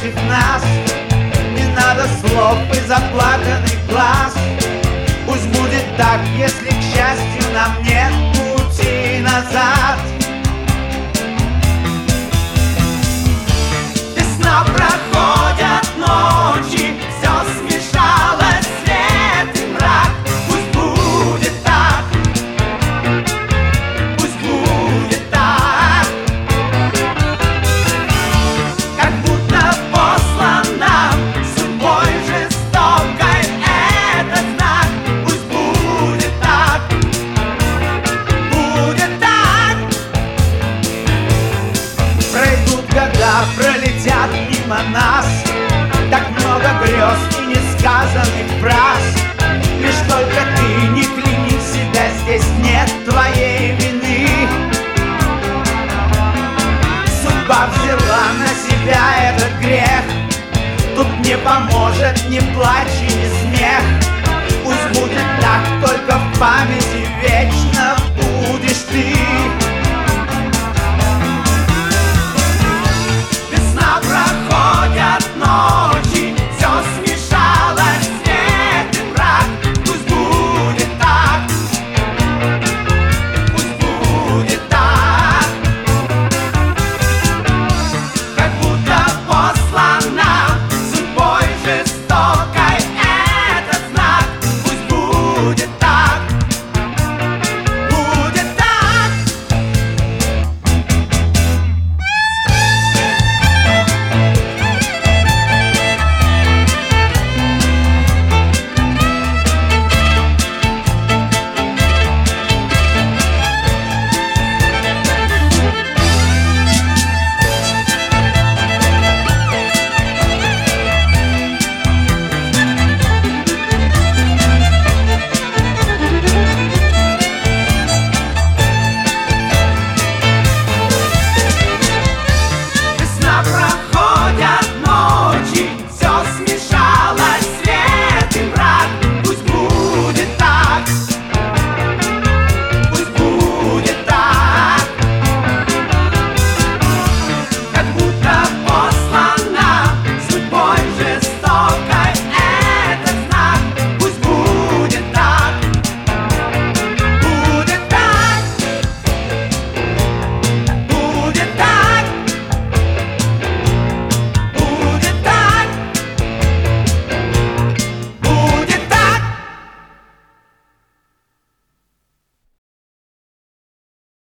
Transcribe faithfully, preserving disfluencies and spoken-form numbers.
против нас. Не надо слов и заплаканных глаз. Пусть будет так, если, к счастью, нам нет пути назад. Весна проходят ночи, все смешалось, свет и мрак. Пусть будет так, пусть будет так, как будто послан нам судьбой жестокой этот знак. Пусть будет так, будет так. Пройдут года, пролетят мимо нас, так много грез и несказанных фраз. Лишь только ты не клейми себя, здесь нет твоей вины. Судьба взяла на себя этот грех, тут не поможет ни плач и ни смех. Пусть будет так, только в памяти вечно будешь ты.